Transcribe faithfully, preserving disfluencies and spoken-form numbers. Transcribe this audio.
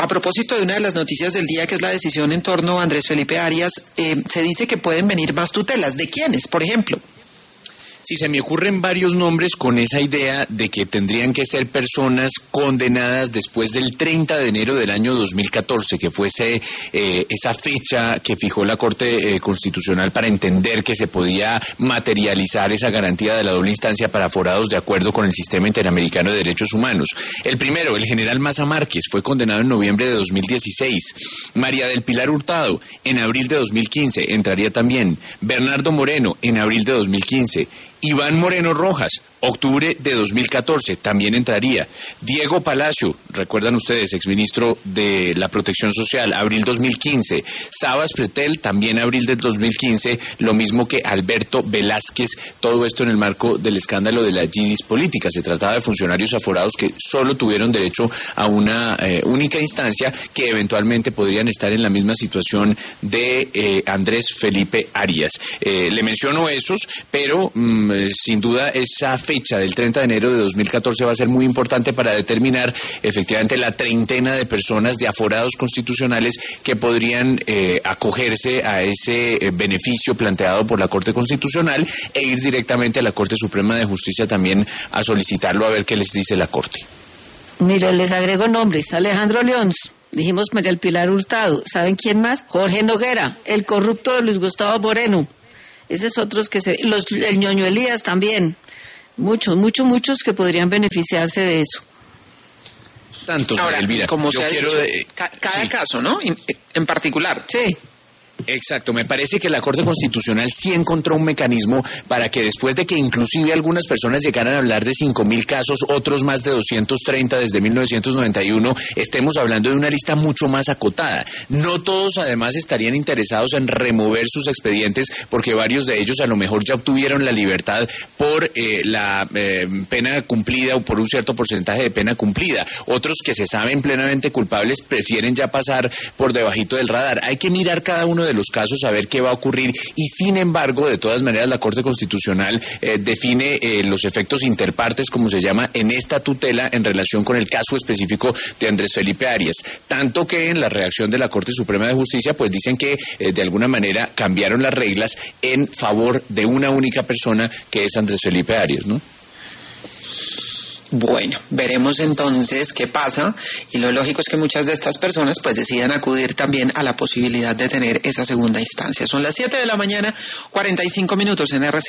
a propósito de una de las noticias del día, que es la decisión en torno a Andrés Felipe Arias, eh, se dice que pueden venir más tutelas. ¿De quiénes, por ejemplo? Sí, se me ocurren varios nombres con esa idea de que tendrían que ser personas condenadas después del treinta de enero del año dos mil catorce, que fuese eh, esa fecha que fijó la Corte eh, Constitucional para entender que se podía materializar esa garantía de la doble instancia para aforados de acuerdo con el Sistema Interamericano de Derechos Humanos. El primero, el general Maza Márquez, fue condenado en noviembre de dos mil dieciséis. María del Pilar Hurtado, en abril de dos mil quince, entraría también. Bernardo Moreno, en abril de dos mil quince. Iván Moreno Rojas, octubre de dos mil catorce, también entraría. Diego Palacio, recuerdan ustedes, exministro de la Protección Social, abril dos mil quince. Sabas Pretel, también abril del dos mil quince, lo mismo que Alberto Velázquez, todo esto en el marco del escándalo de las G I D I S políticas. Se trataba de funcionarios aforados que solo tuvieron derecho a una eh, única instancia, que eventualmente podrían estar en la misma situación de eh, Andrés Felipe Arias. Eh, le menciono esos, pero mmm, sin duda esa fecha del treinta de enero de dos mil catorce va a ser muy importante para determinar efectivamente la treintena de personas, de aforados constitucionales, que podrían eh, acogerse a ese eh, beneficio planteado por la Corte Constitucional e ir directamente a la Corte Suprema de Justicia también a solicitarlo, a ver qué les dice la Corte. Mire, les agrego nombres: Alejandro Leons, dijimos María del Pilar Hurtado, ¿saben quién más? Jorge Noguera, el corrupto de Luis Gustavo Moreno. Ese es otros que se... Los, el ñoño Elías también. Muchos, muchos, muchos que podrían beneficiarse de eso. Tantos, ahora, Elvira, como yo se ha quiero dicho, de... ca cada sí. caso, ¿no? En, en particular. Sí. Exacto, me parece que la Corte Constitucional sí encontró un mecanismo para que después de que inclusive algunas personas llegaran a hablar de cinco mil casos, otros más de doscientos treinta desde mil novecientos noventa y uno, estemos hablando de una lista mucho más acotada. No todos además estarían interesados en remover sus expedientes, porque varios de ellos a lo mejor ya obtuvieron la libertad por eh, la eh, pena cumplida o por un cierto porcentaje de pena cumplida. Otros que se saben plenamente culpables prefieren ya pasar por debajito del radar. Hay que mirar cada uno de los casos, a ver qué va a ocurrir, y sin embargo, de todas maneras, la Corte Constitucional eh, define eh, los efectos interpartes, como se llama, en esta tutela en relación con el caso específico de Andrés Felipe Arias, tanto que en la reacción de la Corte Suprema de Justicia, pues dicen que eh, de alguna manera cambiaron las reglas en favor de una única persona, que es Andrés Felipe Arias, ¿no? Bueno, veremos entonces qué pasa, y lo lógico es que muchas de estas personas pues decidan acudir también a la posibilidad de tener esa segunda instancia. Son las siete de la mañana, cuarenta y cinco minutos en R C.